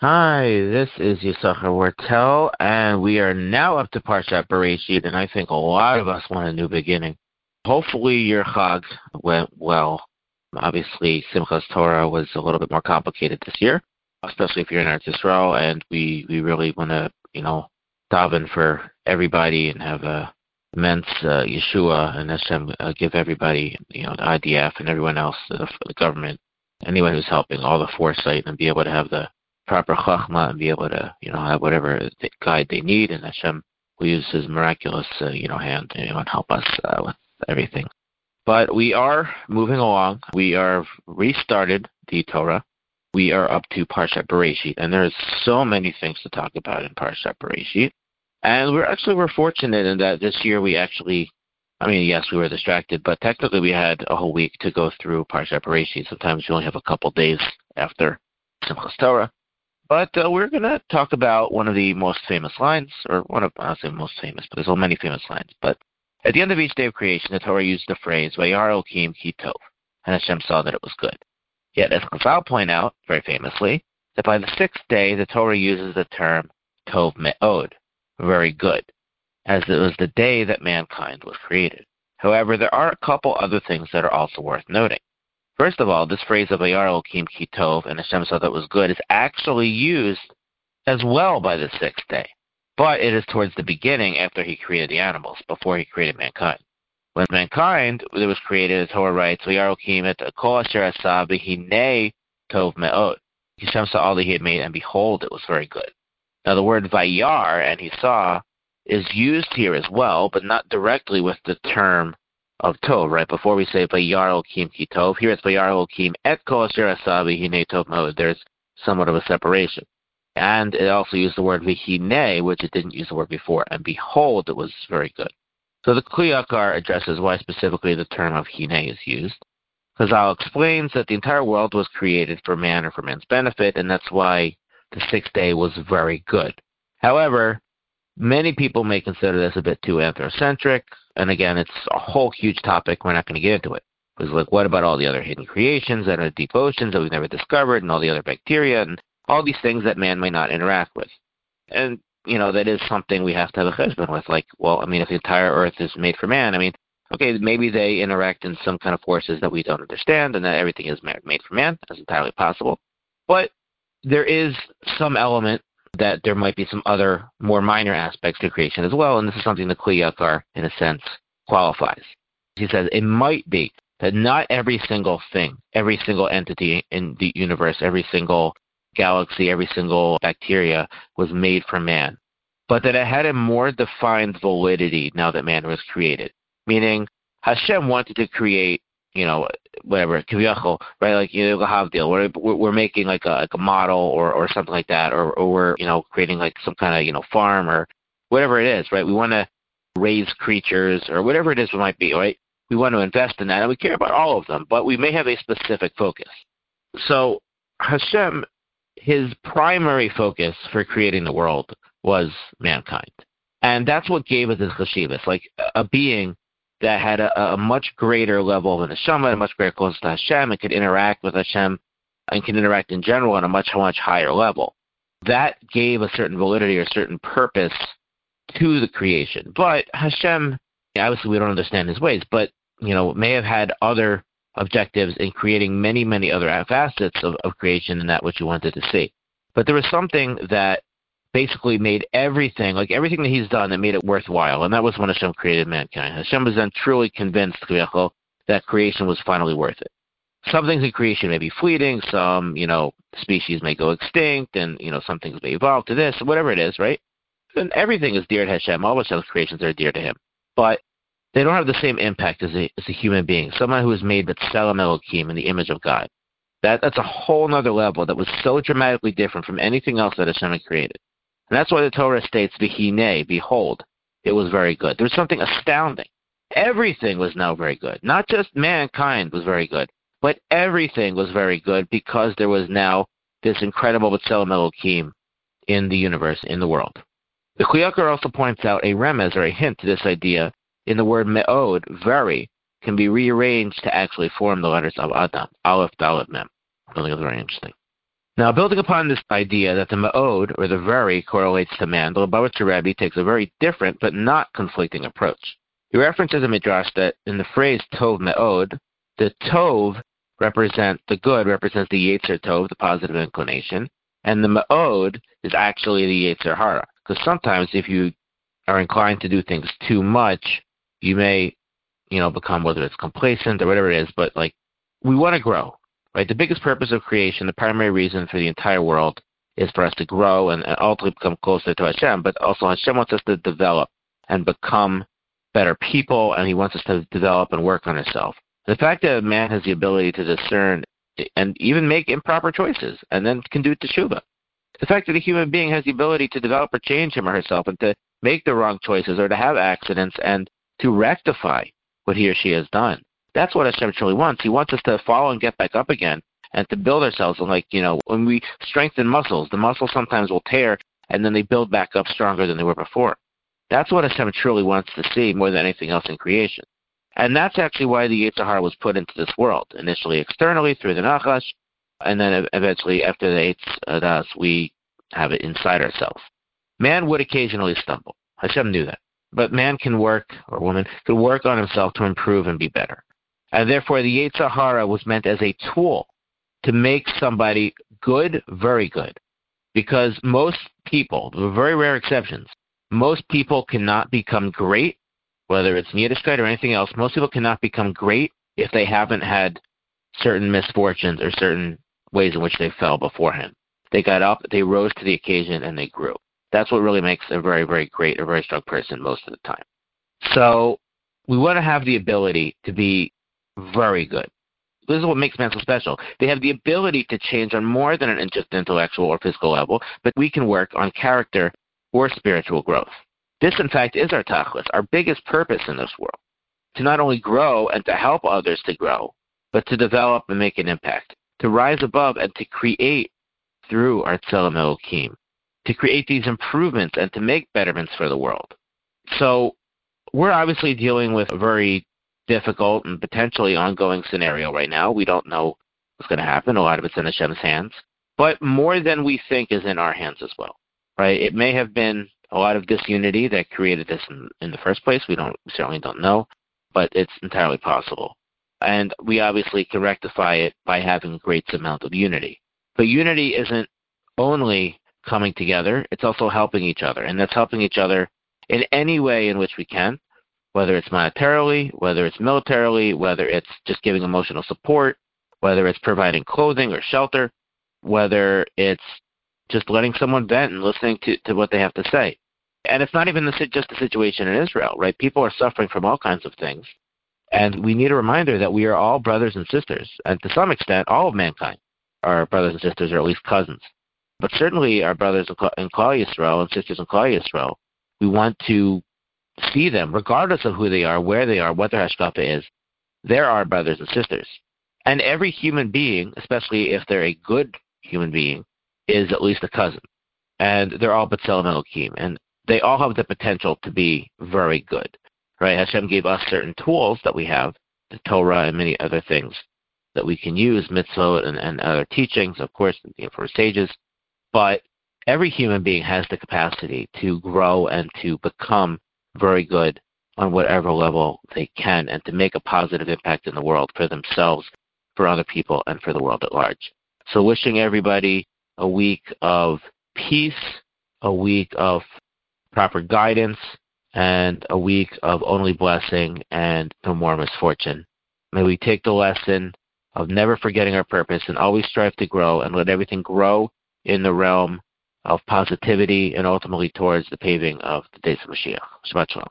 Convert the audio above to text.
Hi, this is Yisachar Wartel, and we are now up to Parshat Bereshit, and I think a lot of us want a new beginning. Hopefully your Chag went well. Obviously, Simchas Torah was a little bit more complicated this year, especially if you're in Eretz Yisrael, and we really want to, daven for everybody and have a immense Yeshua, and Hashem give everybody, the IDF and everyone else, the government, anyone who's helping, all the foresight and be able to have the proper chachma and be able to, have whatever guide they need, and Hashem will use His miraculous, hand, and help us with everything. But we are moving along. We are restarted the Torah. We are up to Parshat Bereshit, and there's so many things to talk about in Parshat Bereshit. And we're fortunate in that this year yes, we were distracted, but technically we had a whole week to go through Parshat Bereshit. Sometimes you only have a couple days after Simchas Torah. But we're going to talk about one of the most famous lines, or I'll say most famous, but there's so many famous lines. But at the end of each day of creation, the Torah used the phrase, Vayar Elokim ki tov, and Hashem saw that it was good. Yet, as Chazal point out, very famously, that by the sixth day, the Torah uses the term tov me'od, very good, as it was the day that mankind was created. However, there are a couple other things that are also worth noting. First of all, this phrase of Vayar Elokim ki tov, and Hashem saw that was good, is actually used as well by the sixth day. But it is towards the beginning after He created the animals, before He created mankind. When mankind was created, the Torah writes, Vayar Elokim et kol asher asa v'hinei tov me'od. Hashem saw all that He had made, and behold, it was very good. Now the word Vayar, and He saw, is used here as well, but not directly with the term of tov, right? Before we say Vayar Elokim ki tov, here it's Vayar Elokim et kol asher asa v'hinei tov me'od. There's somewhat of a separation. And it also used the word v'hinei, which it didn't use the word before, and behold, it was very good. So the Kli Yakar addresses why specifically the term of hinei is used. Chazal explains that the entire world was created for man or for man's benefit, and that's why the sixth day was very good. However, many people may consider this a bit too anthrocentric, and again, it's a whole huge topic. We're not going to get into it. Because, what about all the other hidden creations that are deep oceans that we've never discovered, and all the other bacteria, and all these things that man may not interact with? And, that is something we have to have a cheshbon with. If the entire earth is made for man, okay, maybe they interact in some kind of forces that we don't understand, and that everything is made for man. That's entirely possible. But there is some element that there might be some other more minor aspects to creation as well, and this is something the Kli Yakar, in a sense, qualifies. He says it might be that not every single thing, every single entity in the universe, every single galaxy, every single bacteria was made for man, but that it had a more defined validity now that man was created. Meaning, Hashem wanted to create, whatever, kiviyachol, right? Havdil, we're making like a model or something like that, or we're, creating like some kind of, farm or whatever it is, right? We want to raise creatures or whatever it is it might be, right? We want to invest in that, and we care about all of them, but we may have a specific focus. So Hashem, His primary focus for creating the world was mankind. And that's what gave us this cheshivas, like a being that had a much greater level of neshama, a much greater closeness to Hashem, and could interact with Hashem, and can interact in general on a much, much higher level. That gave a certain validity or certain purpose to the creation. But Hashem, obviously we don't understand His ways, but, may have had other objectives in creating many, many other facets of creation than that which you wanted to see. But there was something that basically made everything that He's done, that made it worthwhile, and that was when Hashem created mankind. Hashem was then truly convinced that creation was finally worth it. Some things in creation may be fleeting, some, species may go extinct, and, some things may evolve to this, whatever it is, right? And everything is dear to Hashem. All of Hashem's creations are dear to Him. But they don't have the same impact as a human being, someone who is made B'Tselem Elokim, in the image of God. That's a whole other level that was so dramatically different from anything else that Hashem had created. And that's why the Torah states, V'hinei, behold, it was very good. There was something astounding. Everything was now very good. Not just mankind was very good, but everything was very good because there was now this incredible B'Tselem Elokim in the universe, in the world. The Kli Yakar also points out a remez, or a hint, to this idea in the word me'od, very, can be rearranged to actually form the letters of Adam, Aleph, Dalet, Mem. I think it's very interesting. Now, building upon this idea that the Ma'od, or the very, correlates to man, the Lubavitcher Rebbe takes a very different but not conflicting approach. He references a midrash that in the phrase Tov Me'od, the Tov the good represents the Yetzer Tov, the positive inclination, and the Ma'od is actually the Yetzer Hara. Because sometimes if you are inclined to do things too much, you may, become, whether it's complacent or whatever it is, but we want to grow, right? The biggest purpose of creation, the primary reason for the entire world, is for us to grow and ultimately become closer to Hashem, but also Hashem wants us to develop and become better people, and He wants us to develop and work on ourselves. The fact that a man has the ability to discern and even make improper choices and then can do teshuvah. The fact that a human being has the ability to develop or change him or herself and to make the wrong choices or to have accidents and to rectify what he or she has done. That's what Hashem truly wants. He wants us to fall and get back up again and to build ourselves. And when we strengthen muscles, the muscles sometimes will tear and then they build back up stronger than they were before. That's what Hashem truly wants to see more than anything else in creation. And that's actually why the Yetzer Hara was put into this world, initially externally through the Nachash, and then eventually after the Eitz Das, we have it inside ourselves. Man would occasionally stumble. Hashem knew that. But man can work, or woman, can work on himself to improve and be better. And therefore the Yetzer Hara was meant as a tool to make somebody good, very good. Because most people, with very rare exceptions, most people cannot become great, whether it's Yiddishkeit or anything else, most people cannot become great if they haven't had certain misfortunes or certain ways in which they fell beforehand. They got up, they rose to the occasion, and they grew. That's what really makes a very, very great or very strong person most of the time. So we want to have the ability to be very good. This is what makes man so special. They have the ability to change on more than an just intellectual or physical level, but we can work on character or spiritual growth. This, in fact, is our tachlis, our biggest purpose in this world, to not only grow and to help others to grow, but to develop and make an impact, to rise above and to create through our Tzelem Elokim, to create these improvements and to make betterments for the world. So we're obviously dealing with a very difficult and potentially ongoing scenario right now. We don't know what's going to happen. A lot of it's in Hashem's hands. But more than we think is in our hands as well, right? It may have been a lot of disunity that created this in the first place. We certainly don't know, but it's entirely possible. And we obviously can rectify it by having a great amount of unity. But unity isn't only coming together, it's also helping each other. And that's helping each other in any way in which we can, whether it's monetarily, whether it's militarily, whether it's just giving emotional support, whether it's providing clothing or shelter, whether it's just letting someone vent and listening to what they have to say. And it's not even just the situation in Israel, right? People are suffering from all kinds of things. And we need a reminder that we are all brothers and sisters. And to some extent, all of mankind are brothers and sisters, or at least cousins. But certainly our brothers in Klal Yisrael and sisters in Klal Yisrael, we want to see them, regardless of who they are, where they are, what their hashkafa is. They're our brothers and sisters. And every human being, especially if they're a good human being, is at least a cousin. And they're all B'Tselem Elokim. And they all have the potential to be very good, right? Hashem gave us certain tools that we have, the Torah and many other things that we can use, mitzvot and other teachings, of course, for sages. But every human being has the capacity to grow and to become very good on whatever level they can and to make a positive impact in the world for themselves, for other people, and for the world at large. So wishing everybody a week of peace, a week of proper guidance, and a week of only blessing and no more misfortune. May we take the lesson of never forgetting our purpose and always strive to grow and let everything grow in the realm of positivity and ultimately towards the paving of the days of Mashiach. Shabbat Shalom.